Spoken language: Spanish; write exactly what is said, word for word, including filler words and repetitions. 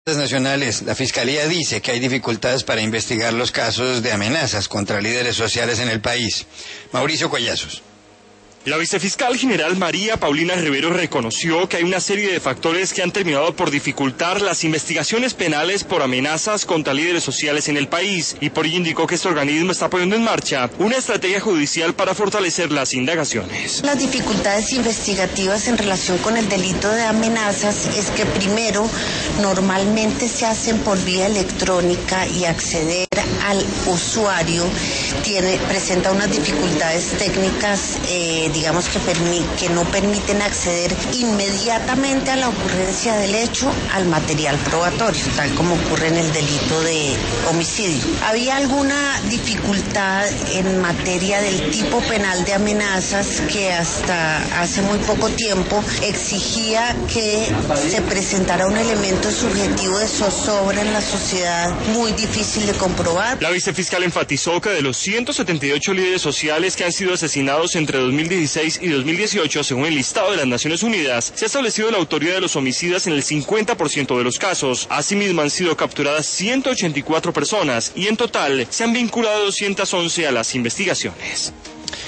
Nacionales, la Fiscalía dice que hay dificultades para investigar los casos de amenazas contra líderes sociales en el país. Mauricio Collazos. La vicefiscal general María Paulina Rivero reconoció que hay una serie de factores que han terminado por dificultar las investigaciones penales por amenazas contra líderes sociales en el país, y por ello indicó que este organismo está poniendo en marcha una estrategia judicial para fortalecer las indagaciones. Las dificultades investigativas en relación con el delito de amenazas es que primero normalmente se hacen por vía electrónica y acceder al usuario tiene presenta unas dificultades técnicas eh, digamos que, permi que no permiten acceder inmediatamente a la ocurrencia del hecho al material probatorio, tal como ocurre en el delito de homicidio. Había alguna dificultad en materia del tipo penal de amenazas que hasta hace muy poco tiempo exigía que se presentara un elemento subjetivo de zozobra en la sociedad muy difícil de comprobar. La vicefiscal enfatizó que de los ciento setenta y ocho líderes sociales que han sido asesinados entre dos mil dieciséis y dos mil dieciocho, según el listado de las Naciones Unidas, se ha establecido la autoría de los homicidas en el cincuenta por ciento de los casos. Asimismo, han sido capturadas ciento ochenta y cuatro personas y en total se han vinculado doscientas once a las investigaciones.